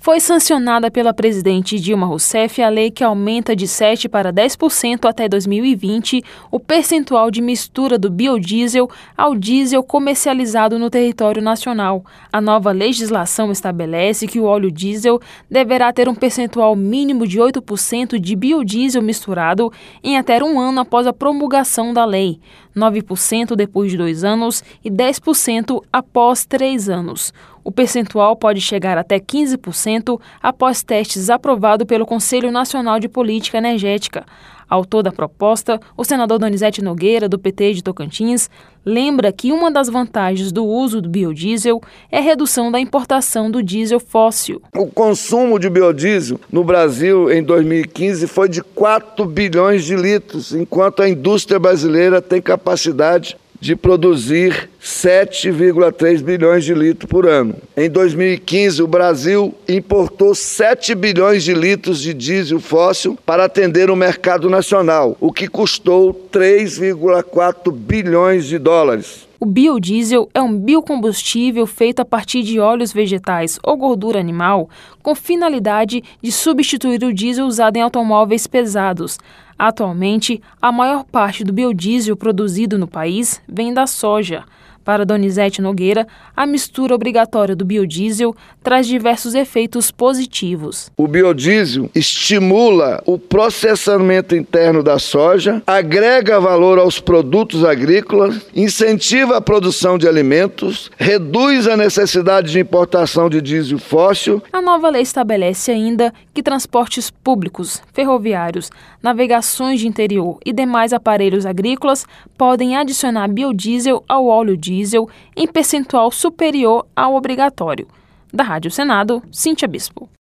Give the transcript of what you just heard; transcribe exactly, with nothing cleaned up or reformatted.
Foi sancionada pela presidente Dilma Rousseff a lei que aumenta de sete para dez por cento até dois mil e vinte o percentual de mistura do biodiesel ao diesel comercializado no território nacional. A nova legislação estabelece que o óleo diesel deverá ter um percentual mínimo de oito por cento de biodiesel misturado em até um ano após a promulgação da lei, nove por cento depois de dois anos e dez por cento após três anos. O percentual pode chegar até quinze por cento após testes aprovados pelo Conselho Nacional de Política Energética. Autor da proposta, o senador Donizete Nogueira, do P T de Tocantins, lembra que uma das vantagens do uso do biodiesel é a redução da importação do diesel fóssil. O consumo de biodiesel no Brasil em dois mil e quinze foi de quatro bilhões de litros, enquanto a indústria brasileira tem capacidade de produzir sete vírgula três bilhões de litros por ano. Em dois mil e quinze, o Brasil importou sete bilhões de litros de diesel fóssil para atender o mercado nacional, o que custou três vírgula quatro bilhões de dólares. O biodiesel é um biocombustível feito a partir de óleos vegetais ou gordura animal, com finalidade de substituir o diesel usado em automóveis pesados. Atualmente, a maior parte do biodiesel produzido no país vem da soja. Para Donizete Nogueira, a mistura obrigatória do biodiesel traz diversos efeitos positivos. O biodiesel estimula o processamento interno da soja, agrega valor aos produtos agrícolas, incentiva a produção de alimentos, reduz a necessidade de importação de diesel fóssil. A nova lei estabelece ainda que transportes públicos, ferroviários, navegações de interior e demais aparelhos agrícolas podem adicionar biodiesel ao óleo diesel diesel em percentual superior ao obrigatório. Da Rádio Senado, Cíntia Bispo.